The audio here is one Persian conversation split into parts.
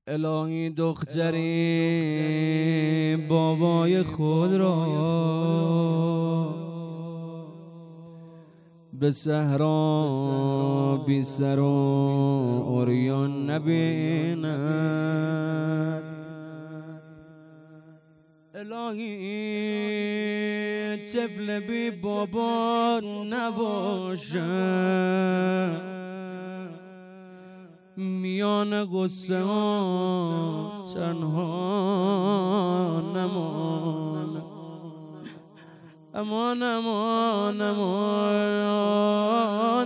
الهی دختری بابای خود را به صحرا بی سر و عریان نبیند. الهی طفل بی بابا نباشد، میان غصه ها تنها نمان. امان امان امان.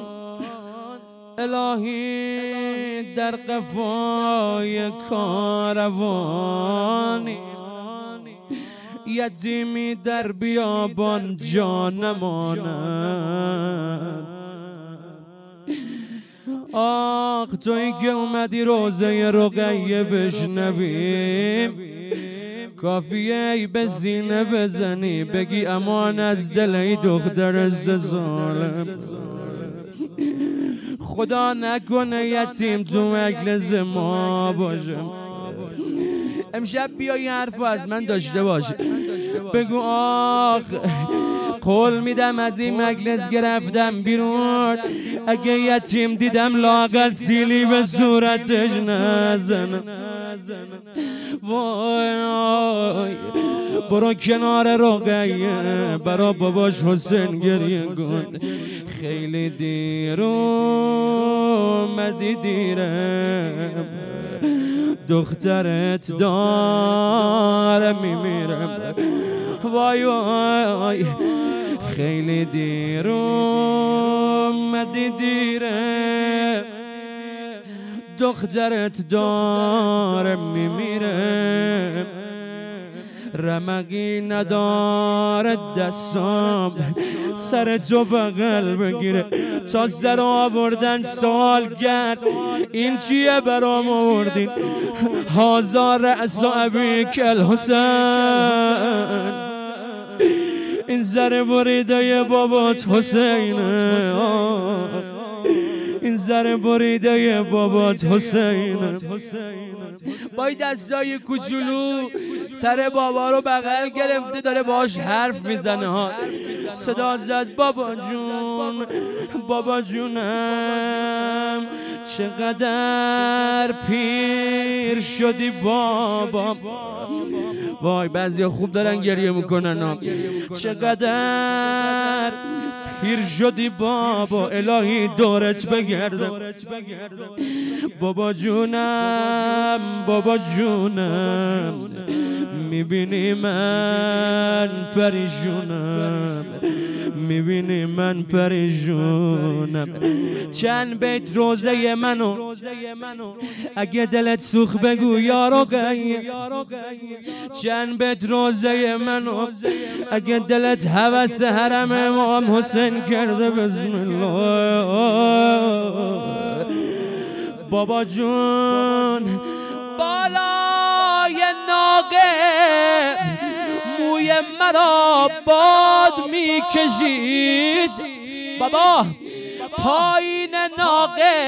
الهی در قفای کاروانی، یتیمی در بیابان جا نماند. آخ تویی که اومدی روزه رقیه بشنویم، کافیه ای به سینه بزنی بگی امان از دل ای دختر ظالم. خدا نکنه یتیم تو مجلس ما باشه. امشب بیا یه حرف از من داشته باشه، بگو آخ قول میدم از این مجلس گرفتم بیرون، اگه یتیم دیدم لااقل سیلی به صورتش نزنم. وای برو کنار رقیه برا باباش حسین گریه کن. خیلی دیر اومدی دیرم، دخترت داره میمیرم. وای وای خیلی دیر اومدی دیره، دخترت داره میمیره. رمقی نداره دستام سر تو بغل بگیره، تا سر آوردن سوال کرد این چیه برام آوردین؟ هازار رأس ابیک الحسین، این زر بریده بابات حسینه، این زر بریده بابات حسینه. با دستای کوچولو سر بابا رو بغل گرفته داره باش حرف میزنه ها. صدا زد بابا جون بابا جونم، چقدر پیر شدی بابا. وای بعضیا خوب دارن گریه میکنن ها. چقدر پیر شدی بابا، الهی دورت بگردم. بابا جونم بابا جونم، میبینی من پریشونم، میبینی من پریشونم. چند بیت روزه منو اگه دلت سوخ بگو یا رقیه. چند بیت روزه منو اگه دلت هوس حرم امام حسین کرده بسم الله. بابا جون بالای ناقه موی مرا باد میکشید، بابا پایین ناقه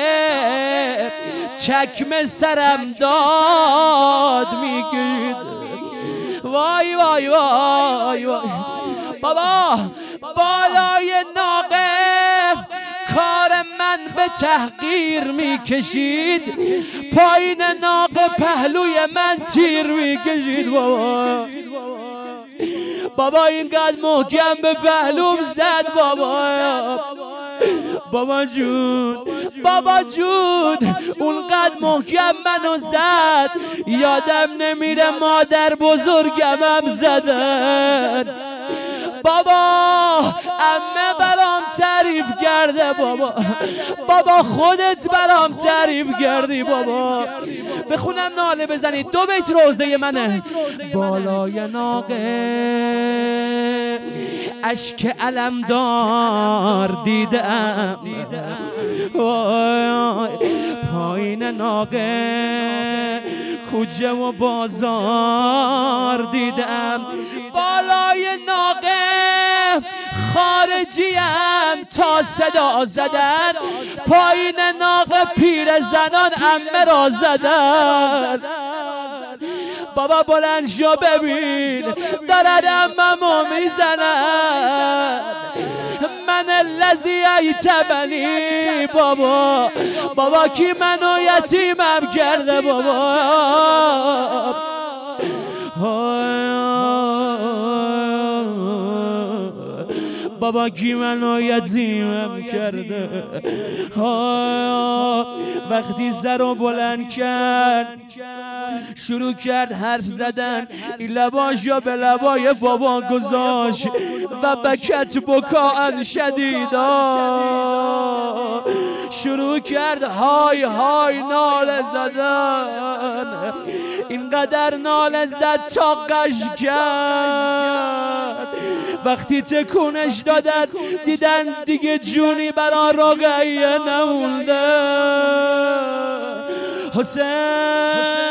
چکمه سرم داد میکشید. وای وای وای وای بابا بالای ناقه کار من به تحقیر میکشید، پایین ناقه پهلوی من تیر میکشید. بابا بابا اینقدر محکم به پهلوم زد بابا. بابا جون بابا جون اونقدر محکم منو زد یادم نمیره مادر بزرگمم زدن. بابا عمه برام تعریف کرده بابا، بابا خودت برام تعریف کردی بابا. بخونم ناله بزنید دو بیت روزه منه. بالای ناقه اشک علمدار دیدم، پایین ناقه کوچه و بازار دیدم. بالای ناقه خارجیم تا صدا زدن پایین ناق پیر زنان عمه را زدن. بابا بلند شو ببین دارد عممو میزنن. من الذی ایتمنی بابا کی منو یتیمم کرده بابا. بابا کی منو یتیمم کرده. وقتی سرو بلند کرد شروع کرد حرف زدن، این لباشو به لبای بابا گذاشت و بکت بکاء شدیدا شروع کرد های های ناله زدن. اینقدر ناله زد تا قش کرد. وقتی تکونش دادن دیدن دیگه جونی برا رقیه نمونده. حسین